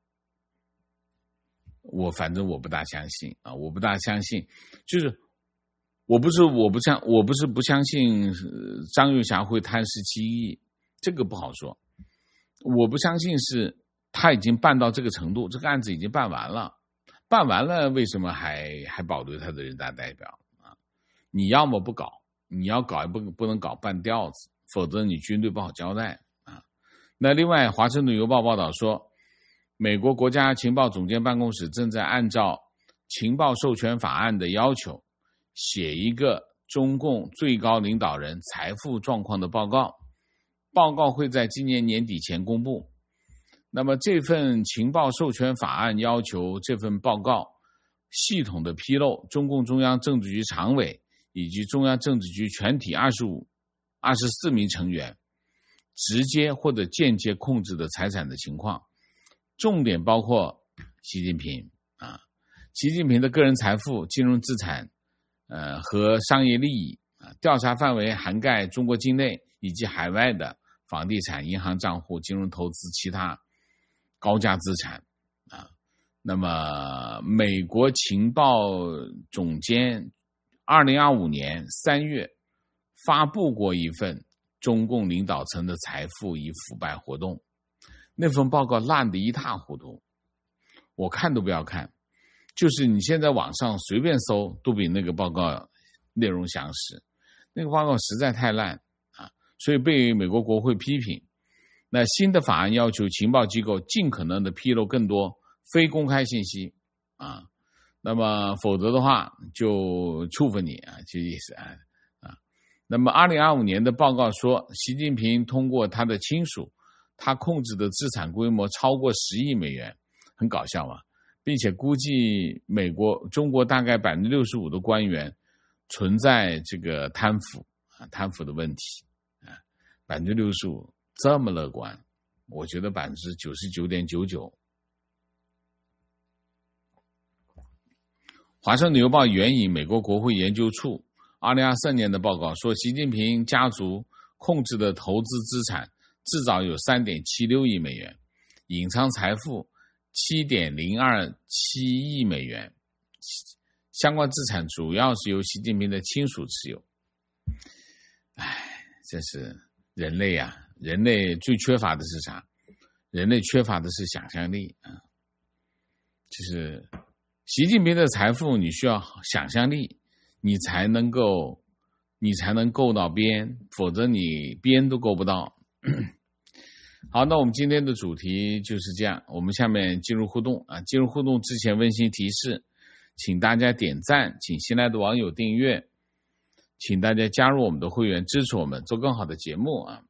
我反正我不大相信啊，我不大相信。就是我不是我不相我不是不相信张又侠会贪十七亿，这个不好说。我不相信是他已经办到这个程度，这个案子已经办完了，办完了为什么还还保留他的人大代表啊？你要么不搞。你要搞也不不能搞半吊子，否则你军队不好交代啊。那另外，《华盛顿邮报》报道说，美国国家情报总监办公室正在按照情报授权法案的要求，写一个中共最高领导人财富状况的报告，报告会在今年年底前公布。那么这份情报授权法案要求这份报告系统的披露中共中央政治局常委以及中央政治局全体二十五、二十四名成员直接或者间接控制的财产的情况，重点包括习近平啊，习近平的个人财富、金融资产，呃和商业利益啊，调查范围涵盖中国境内以及海外的房地产、银行账户、金融投资、其他高价资产啊。那么，美国情报总监二零二五年三月发布过一份中共领导层的财富与腐败活动，那份报告烂得一塌糊涂，我看都不要看，就是你现在网上随便搜都比那个报告内容详实，那个报告实在太烂啊，所以被美国国会批评。那新的法案要求情报机构尽可能的披露更多非公开信息啊，那么否则的话就处分你啊，这意思啊啊。那么二零二五年的报告说，习近平通过他的亲属，他控制的资产规模超过十亿美元，很搞笑嘛，并且估计美国中国大概百分之六十五的官员存在这个贪腐啊贪腐的问题啊。 百分之六十五这么乐观，我觉得百分之九十九点九九。华盛顿邮报援引美国国会研究处二零二三年的报告说，习近平家族控制的投资资产至少有 三点七六亿美元，隐藏财富 七点零二七亿美元，相关资产主要是由习近平的亲属持有。唉，这是人类啊，人类最缺乏的是啥？人类缺乏的是想象力啊。就是习近平的财富，你需要想象力，你才能够，你才能够到边，否则你边都够不到。好，那我们今天的主题就是这样，我们下面进入互动啊。进入互动之前，温馨提示，请大家点赞，请新来的网友订阅，请大家加入我们的会员，支持我们做更好的节目啊。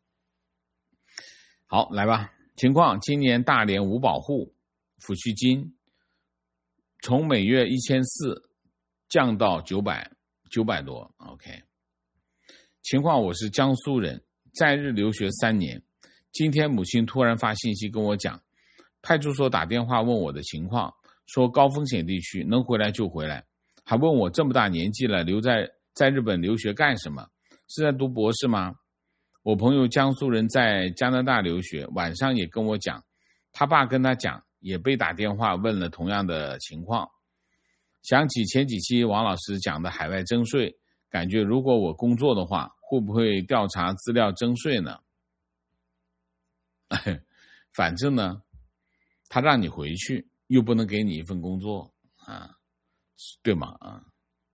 好，来吧。情况：今年大连五保户抚恤金从每月一千四百降到九百九百多 OK。 情况：我是江苏人，在日留学三年，今天母亲突然发信息跟我讲，派出所打电话问我的情况，说高风险地区能回来就回来，还问我这么大年纪了留在在日本留学干什么，是在读博士吗？我朋友江苏人在加拿大留学，晚上也跟我讲，他爸跟他讲，也被打电话问了同样的情况。想起前几期王老师讲的海外征税，感觉如果我工作的话，会不会调查资料征税呢？反正呢，他让你回去，又不能给你一份工作啊，对吗？啊，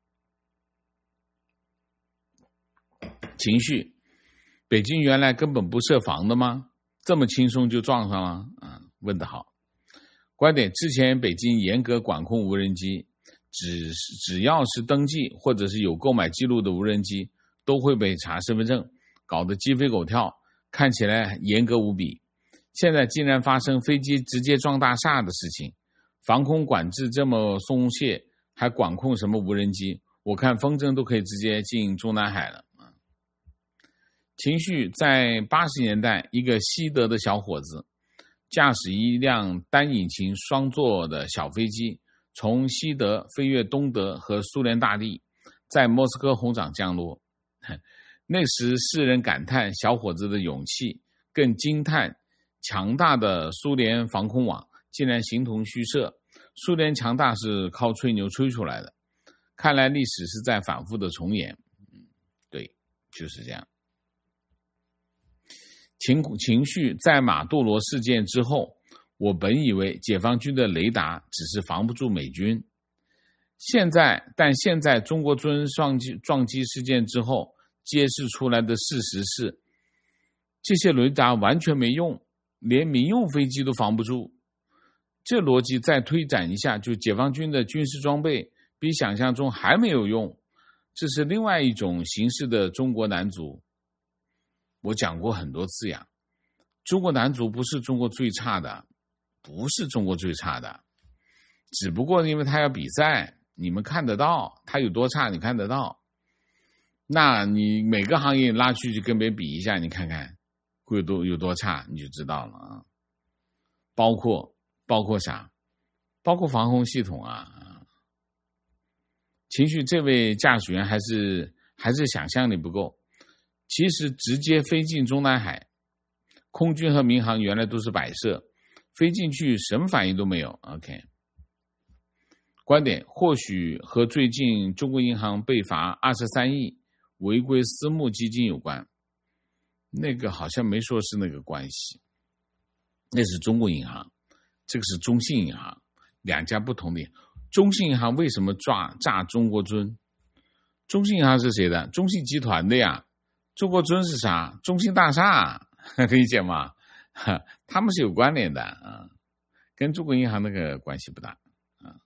情绪。北京原来根本不设防的吗？这么轻松就撞上了？啊，问得好。观点：之前北京严格管控无人机，只只要是登记或者是有购买记录的无人机，都会被查身份证，搞得鸡飞狗跳，看起来严格无比。现在竟然发生飞机直接撞大厦的事情，防空管制这么松懈，还管控什么无人机？我看风筝都可以直接进中南海了。情绪：在八十年代，一个西德的小伙子驾驶一辆单引擎双座的小飞机，从西德飞越东德和苏联大地，在莫斯科红场降落。那时世人感叹小伙子的勇气，更惊叹强大的苏联防空网竟然形同虚设。苏联强大是靠吹牛吹出来的，看来历史是在反复的重演。对，就是这样。情情绪：在马杜罗事件之后，我本以为解放军的雷达只是防不住美军，现在但现在中国尊撞击撞击事件之后，揭示出来的事实是，这些雷达完全没用，连民用飞机都防不住。这逻辑再推展一下，就解放军的军事装备比想象中还没有用，这是另外一种形式的中国男足。我讲过很多次呀，中国男足不是中国最差的，不是中国最差的，只不过因为他要比赛，你们看得到他有多差，你看得到。那你每个行业拉去就跟别人比一下，你看看会有多有多差，你就知道了啊。包括包括啥？包括防空系统啊。情绪：这位驾驶员还是还是想象力不够。其实直接飞进中南海，空军和民航原来都是摆设，飞进去什么反应都没有。 OK。 观点：或许和最近中国银行被罚二十三亿违规私募基金有关，那个好像没说是那个关系，那是中国银行，这个是中信银行，两家不同的。中信银行为什么抓炸中国尊？中信银行是谁的？中信集团的呀。中国尊是啥？中信大厦，理解吗？他们是有关联的啊，跟中国银行那个关系不大啊。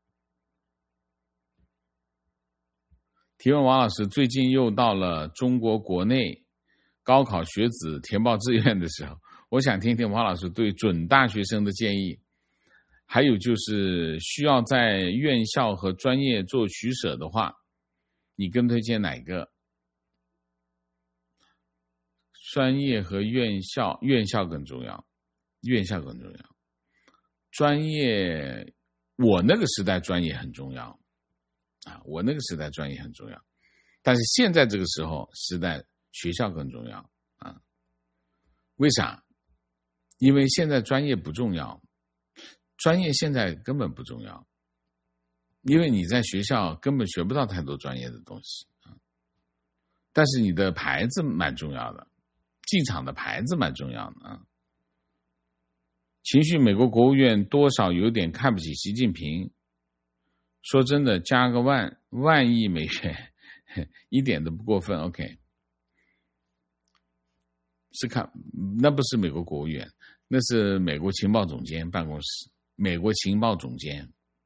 提问：王老师，最近又到了中国国内高考学子填报志愿的时候，我想听听王老师对准大学生的建议，还有就是需要在院校和专业做取舍的话，你更推荐哪一个？ 专业和院校，院校更重要，院校更重要。专业，我那个时代专业很重要啊，我那个时代专业很重要，但是现在这个时候时代学校更重要啊。为啥？因为现在专业不重要，专业现在根本不重要，因为你在学校根本学不到太多专业的东西啊。但是你的牌子蛮重要的，进场的牌子蛮重要的啊。情绪，美国国务院多少有点看不起习近平。说真的，加个万万亿美元，一点都不过分。OK， 是看，那不是美国国务院，那是美国情报总监办公室，美国情报总监。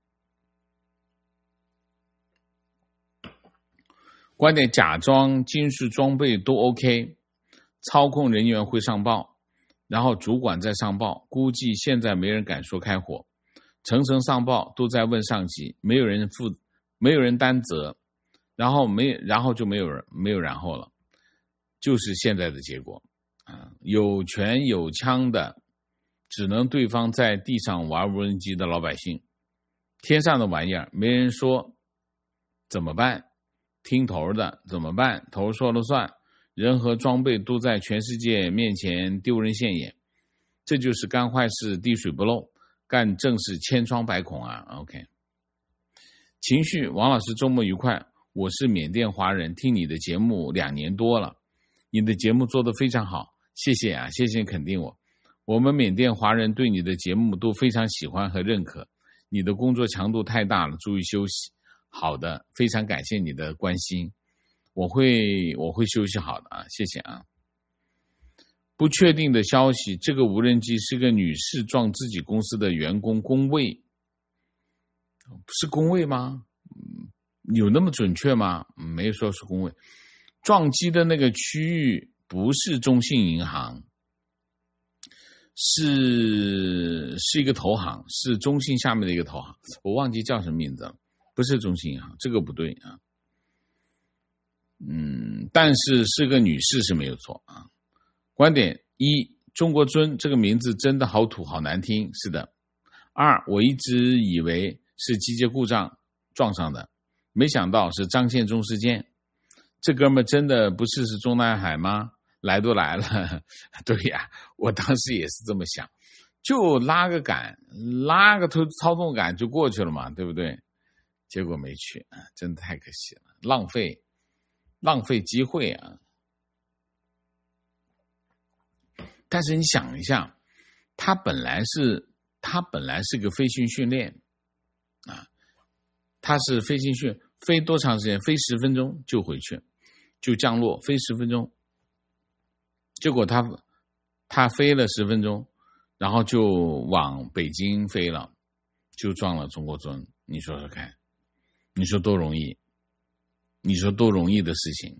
观点：假装军事装备都 OK， 操控人员会上报。然后主管再上报，估计现在没人敢说开火，层层上报都在问上级，没有人负，没有人担责，然后没，然后就没有人，没有然后了，就是现在的结果啊！有权有枪的，只能对方在地上玩无人机的老百姓，天上的玩意儿没人说怎么办？听头的怎么办？头说了算。人和装备都在全世界面前丢人现眼，这就是干坏事滴水不漏，干正事千疮百孔啊。 OK， 情绪，王老师周末愉快，我是缅甸华人，听你的节目两年多了，你的节目做得非常好，谢谢啊，谢谢你肯定我，我们缅甸华人对你的节目都非常喜欢和认可，你的工作强度太大了，注意休息。好的，非常感谢你的关心，我会我会休息好的啊，谢谢啊。不确定的消息，这个无人机是个女士撞自己公司的员工工位，是工位吗？有那么准确吗？没说是工位。撞击的那个区域不是中信银行，是是一个投行，是中信下面的一个投行，我忘记叫什么名字了，不是中信银行，这个不对啊。嗯，但是是个女士是没有错啊。观点一，中国尊这个名字真的好土好难听，是的。二，我一直以为是机械故障撞上的，没想到是张献忠事件。这哥们真的不是是中南海吗？来都来了，对呀，我当时也是这么想，就拉个杆，拉个操纵杆就过去了嘛，对不对？结果没去，真的太可惜了，浪费。浪费机会啊！但是你想一下，他本来是他本来是个飞行训练啊，他是飞行训飞多长时间？飞十分钟就回去，就降落，飞十分钟。结果他他飞了十分钟，然后就往北京飞了，就撞了中国尊。你说说看，你说多容易？你说多容易的事情。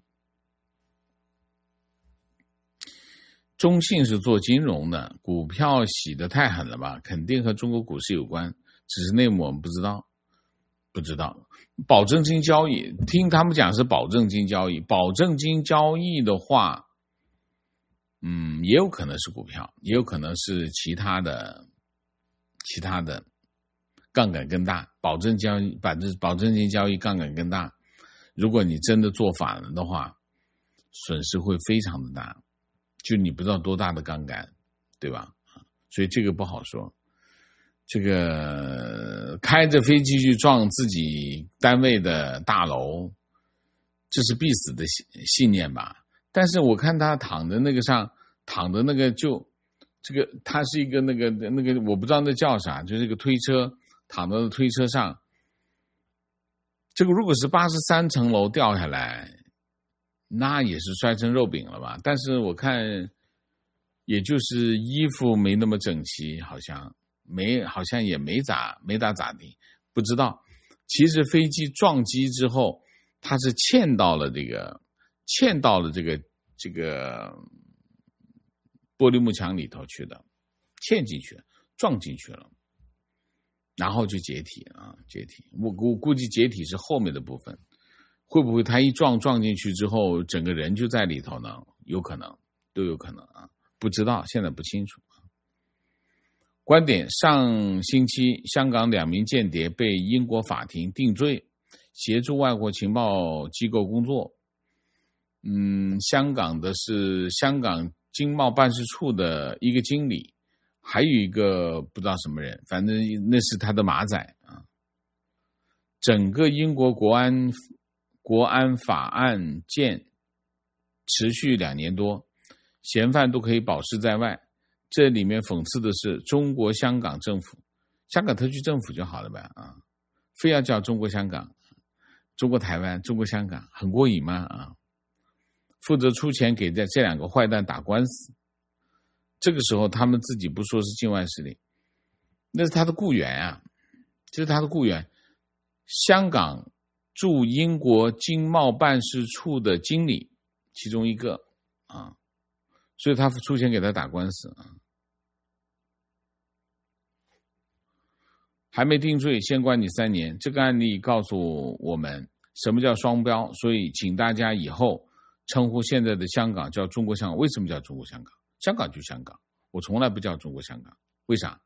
中信是做金融的，股票洗得太狠了吧，肯定和中国股市有关，只是内幕我们不知道不知道保证金交易，听他们讲是保证金交易，保证金交易的话，嗯，也有可能是股票，也有可能是其他的其他的杠杆更大，保证交易保证保证金交易杠杆更大，如果你真的做反了的话，损失会非常的大，就你不知道多大的杠杆，对吧？所以这个不好说。这个开着飞机去撞自己单位的大楼，这是必死的信念吧？但是我看他躺在那个上，躺的那个就这个，他是一个那个那个我不知道那叫啥，就是一个推车，躺在推车上。这个如果是八十三层楼掉下来，那也是摔成肉饼了吧？但是我看，也就是衣服没那么整齐，好像没，好像也没咋没咋咋地，不知道。其实飞机撞击之后，它是嵌到了这个，嵌到了这个这个玻璃幕墙里头去的，嵌进去，撞进去了。然后就解体啊，解体。我估估计解体是后面的部分，会不会他一撞撞进去之后，整个人就在里头呢？有可能， 都有可能啊，不知道，现在不清楚。观点：上星期，香港两名间谍被英国法庭定罪，协助外国情报机构工作。嗯，香港的是香港经贸办事处的一个经理，还有一个不知道什么人，反正那是他的马仔啊。整个英国国安国安法案件持续两年多，嫌犯都可以保释在外。这里面讽刺的是中国香港政府，香港特区政府就好了呗啊，非要叫中国香港、中国台湾、中国香港，很过瘾吗啊？负责出钱给这这两个坏蛋打官司，这个时候他们自己不说是境外势力，那是他的雇员啊，这是他的雇员，香港驻英国经贸办事处的经理其中一个啊，所以他出钱给他打官司啊。还没定罪，先关你三年。这个案例告诉我们什么叫双标，所以请大家以后称呼现在的香港叫中国香港。为什么叫中国香港？香港就香港，我从来不叫中国香港。为啥？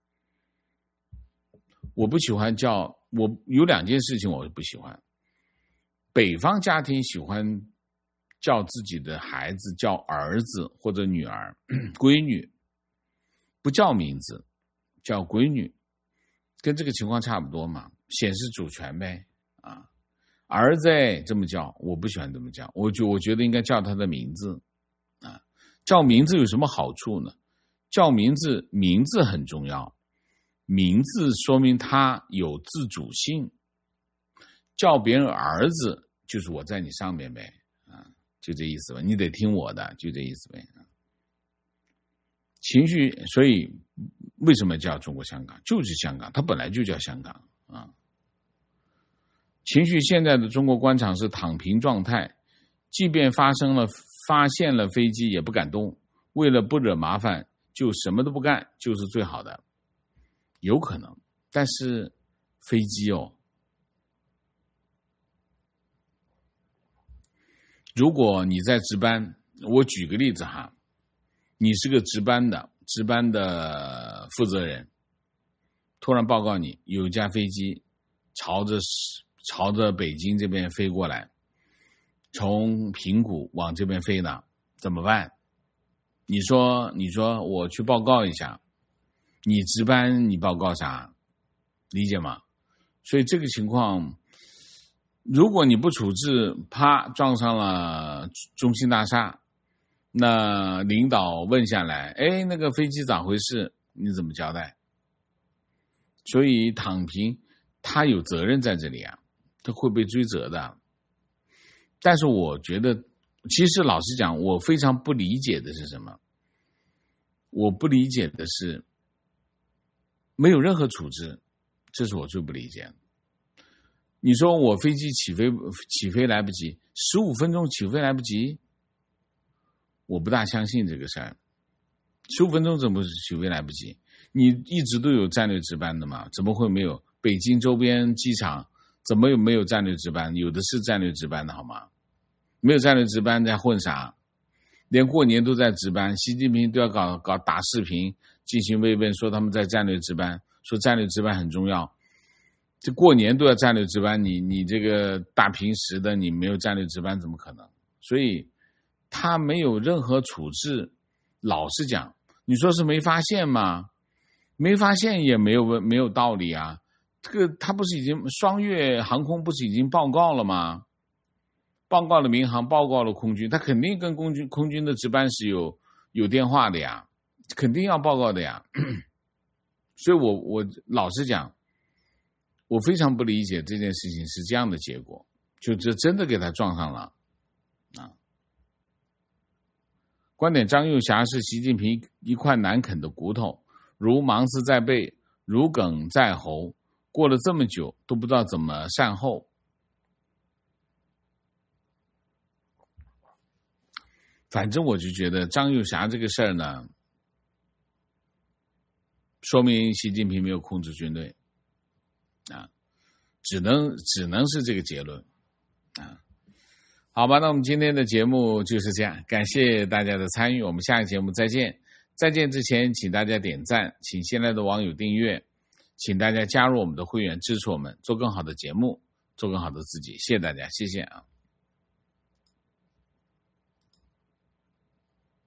我不喜欢叫，我有两件事情我不喜欢。北方家庭喜欢叫自己的孩子叫儿子或者女儿、闺女，不叫名字，叫闺女。跟这个情况差不多嘛，显示主权呗啊，儿子这么叫，我不喜欢这么叫，我觉我觉得应该叫他的名字啊。叫名字有什么好处呢？叫名字，名字很重要，名字说明他有自主性。叫别人儿子，就是我在你上面呗啊，就这意思吧，你得听我的，就这意思呗。情绪，所以为什么叫中国香港？就是香港，它本来就叫香港啊。情绪现在的中国官场是躺平状态，即便发生了发现了飞机也不敢动，为了不惹麻烦就什么都不干，就是最好的。有可能，但是飞机哦，如果你在值班，我举个例子哈。你是个值班的值班的负责人，突然报告你有一架飞机朝着朝着北京这边飞过来，从平谷往这边飞呢，怎么办？你说你说我去报告一下，你值班你报告啥？理解吗？所以这个情况，如果你不处置，啪撞上了中心大厦，那领导问下来，哎，那个飞机咋回事？你怎么交代？所以躺平，他有责任在这里啊，他会被追责的。但是我觉得，其实老实讲，我非常不理解的是什么？我不理解的是，没有任何处置，这是我最不理解的。你说我飞机起飞起飞来不及，十五分钟起飞来不及？我不大相信这个事儿，十五分钟怎么起飞来不及？你一直都有战略值班的嘛？怎么会没有？北京周边机场怎么有没有战略值班？有的是战略值班的好吗？没有战略值班在混啥？连过年都在值班，习近平都要搞搞打视频进行慰问，说他们在战略值班，说战略值班很重要。这过年都要战略值班，你你这个大平时的你没有战略值班怎么可能？所以他没有任何处置，老实讲，你说是没发现吗？没发现也没有没有道理啊。这个他不是已经双月航空不是已经报告了吗？报告了民航，报告了空军，他肯定跟空军空军的值班室有有电话的呀，肯定要报告的呀。所以我我老实讲，我非常不理解这件事情是这样的结果，就这真的给他撞上了啊。观点：张幼霞是习近平一块难啃的骨头，如芒刺在背，如鲠在喉，过了这么久都不知道怎么善后。反正我就觉得张幼霞这个事儿呢，说明习近平没有控制军队啊，只能只能是这个结论啊。 好吧，那我们今天的节目就是这样，感谢大家的参与，我们下个节目再见。再见之前，请大家点赞，请现在的网友订阅，请大家加入我们的会员，支持我们做更好的节目，做更好的自己。谢谢大家，谢谢啊。